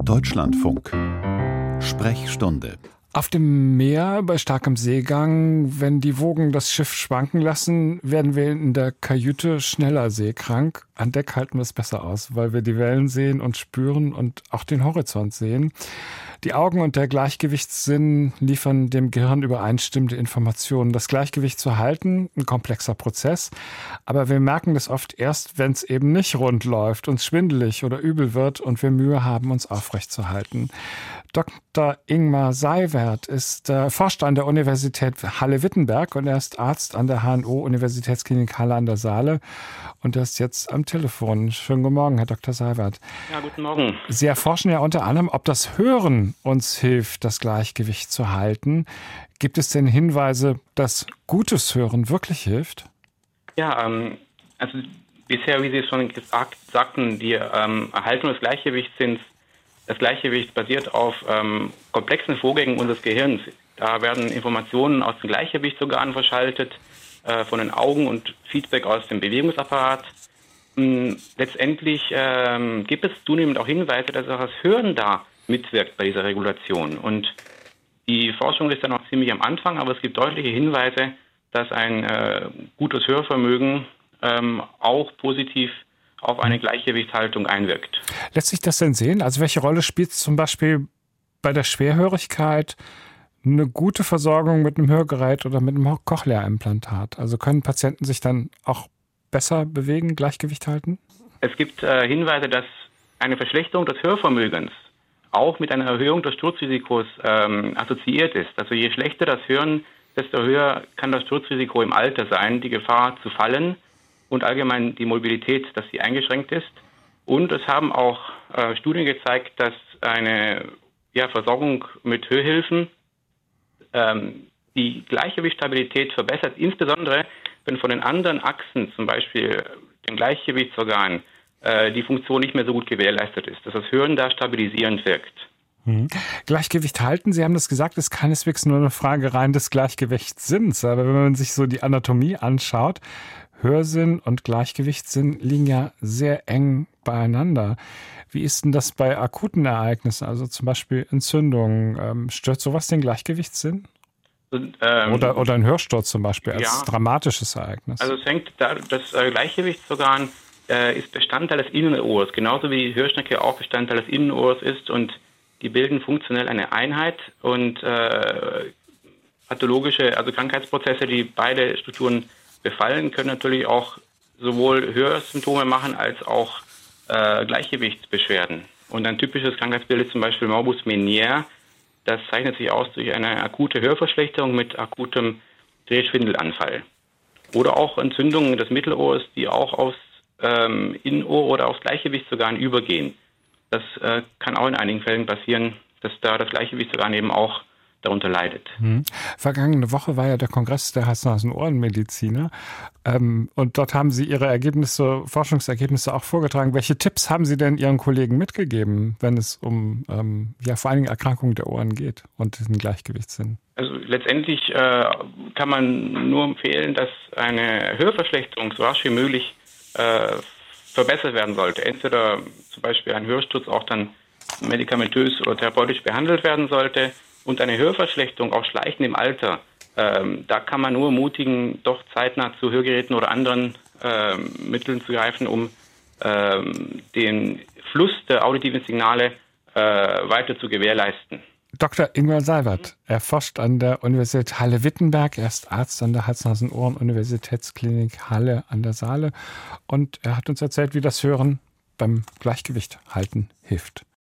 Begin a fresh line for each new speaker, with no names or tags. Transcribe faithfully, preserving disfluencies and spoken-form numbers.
Deutschlandfunk. Sprechstunde.
Auf dem Meer bei starkem Seegang, wenn die Wogen das Schiff schwanken lassen, werden wir in der Kajüte schneller seekrank. An Deck halten wir es besser aus, weil wir die Wellen sehen und spüren und auch den Horizont sehen. Die Augen und der Gleichgewichtssinn liefern dem Gehirn übereinstimmende Informationen. Das Gleichgewicht zu halten, ein komplexer Prozess. Aber wir merken das oft erst, wenn es eben nicht rund läuft, uns schwindelig oder übel wird und wir Mühe haben, uns aufrechtzuerhalten. Doktor Ingmar Seiwert ist äh, forscht an der Universität Halle-Wittenberg und er ist Arzt an der H N O-Universitätsklinik Halle an der Saale und er ist jetzt am Telefon. Schönen guten Morgen, Herr Doktor Seiwert.
Ja, guten Morgen.
Sie erforschen ja unter anderem, ob das Hören uns hilft, das Gleichgewicht zu halten. Gibt es denn Hinweise, dass gutes Hören wirklich hilft?
Ja, ähm, also bisher, wie Sie es schon gesagt, sagten, die ähm, Erhaltung des Gleichgewichtssinns, das Gleichgewicht basiert auf ähm, komplexen Vorgängen unseres Gehirns. Da werden Informationen aus dem Gleichgewichtsorgan verschaltet, äh, von den Augen und Feedback aus dem Bewegungsapparat. Ähm, letztendlich ähm, gibt es zunehmend auch Hinweise, dass auch das Hören da mitwirkt bei dieser Regulation. Und die Forschung ist ja noch ziemlich am Anfang, aber es gibt deutliche Hinweise, dass ein äh, gutes Hörvermögen ähm, auch positiv auf eine Gleichgewichtshaltung einwirkt.
Lässt sich das denn sehen? Also welche Rolle spielt zum Beispiel bei der Schwerhörigkeit eine gute Versorgung mit einem Hörgerät oder mit einem Cochlea-Implantat? Also können Patienten sich dann auch besser bewegen, Gleichgewicht halten?
Es gibt äh, Hinweise, dass eine Verschlechterung des Hörvermögens auch mit einer Erhöhung des Sturzrisikos ähm, assoziiert ist. Also je schlechter das Hören, desto höher kann das Sturzrisiko im Alter sein, die Gefahr zu fallen und allgemein die Mobilität, dass sie eingeschränkt ist. Und es haben auch äh, Studien gezeigt, dass eine ja, Versorgung mit Hörhilfen ähm, die Gleichgewichtsstabilität verbessert, insbesondere wenn von den anderen Achsen, zum Beispiel dem Gleichgewichtsorgan, äh, die Funktion nicht mehr so gut gewährleistet ist, dass das Hören da stabilisierend wirkt.
Mhm. Gleichgewicht halten, Sie haben das gesagt, ist keineswegs nur eine Frage rein des Gleichgewichtssinns. Aber wenn man sich so die Anatomie anschaut, Hörsinn und Gleichgewichtssinn liegen ja sehr eng beieinander. Wie ist denn das bei akuten Ereignissen, also zum Beispiel Entzündungen? Ähm, stört sowas den Gleichgewichtssinn?
Und, ähm,
oder, oder ein Hörsturz zum Beispiel als
ja,
dramatisches Ereignis?
Also es hängt da, das äh, Gleichgewichtsorgan äh, ist Bestandteil des Innenohrs, genauso wie die Hörschnecke auch Bestandteil des Innenohrs ist und die bilden funktionell eine Einheit und äh, pathologische, also Krankheitsprozesse, die beide Strukturen befallen, können natürlich auch sowohl Hörsymptome machen als auch äh, Gleichgewichtsbeschwerden. Und ein typisches Krankheitsbild ist zum Beispiel Morbus Meniere. Das zeichnet sich aus durch eine akute Hörverschlechterung mit akutem Drehschwindelanfall. Oder auch Entzündungen des Mittelohrs, die auch aufs ähm, Innenohr oder aufs Gleichgewichtsorgan übergehen. Das äh, kann auch in einigen Fällen passieren, dass da das Gleichgewichtsorgan eben auch darunter leidet.
Hm. Vergangene Woche war ja der Kongress der Hals-Nasen-Ohren-Mediziner ähm, und dort haben Sie Ihre Ergebnisse, Forschungsergebnisse auch vorgetragen. Welche Tipps haben Sie denn Ihren Kollegen mitgegeben, wenn es um ähm, ja vor allen Dingen Erkrankungen der Ohren geht und den Gleichgewichtssinn?
Also letztendlich äh, kann man nur empfehlen, dass eine Hörverschlechterung so rasch wie möglich äh, verbessert werden sollte. Entweder zum Beispiel ein Hörsturz auch dann medikamentös oder therapeutisch behandelt werden sollte. Und eine Hörverschlechterung, auch schleichend im Alter, ähm, da kann man nur ermutigen, doch zeitnah zu Hörgeräten oder anderen ähm, Mitteln zu greifen, um ähm, den Fluss der auditiven Signale äh, weiter zu gewährleisten.
Doktor Ingmar Seiwert, er forscht an der Universität Halle-Wittenberg, er ist Arzt an der Hals-Nasen-Ohren-Universitätsklinik Halle an der Saale und er hat uns erzählt, wie das Hören beim Gleichgewicht halten hilft.